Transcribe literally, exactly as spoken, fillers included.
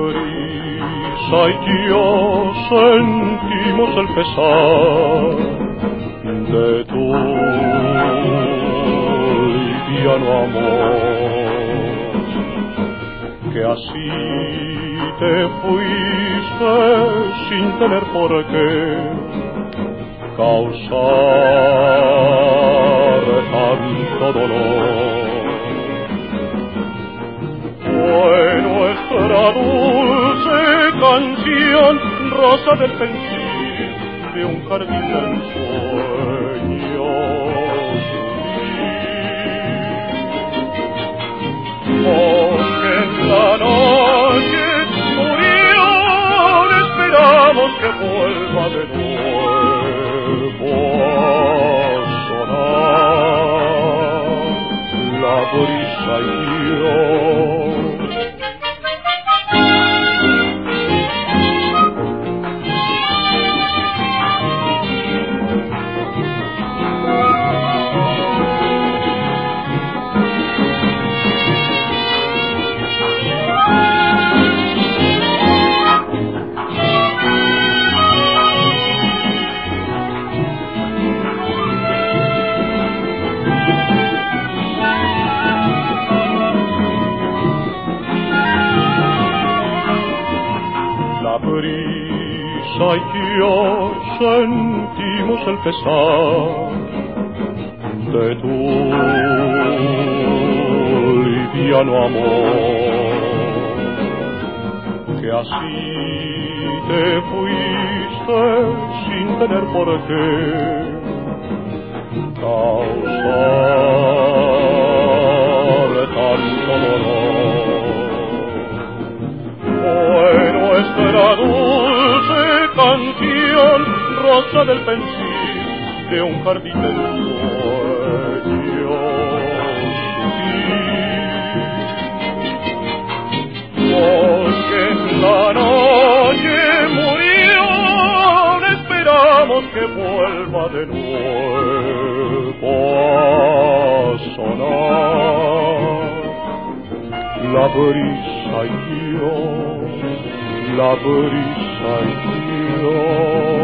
brisa y yo sentimos el pesar de tu liviano amor, que así te fuiste sin tener por qué causar tanto dolor. Fue nuestra dulce canción, rosa del pensil de un jardín de ensueños. Porque en la noche murió, esperamos que vuelva de nuevo a sonar la brisa y yo. Y yo sentimos el pesar de tu liviano amor, que así te fuiste sin tener por qué causar tanto dolor. Fue nuestra dulce canción, rosa del pensil de un jardín de sueños. Porque en la noche murió, esperamos que vuelva de nuevo a sonar la brisa y yo, la brisa y yo.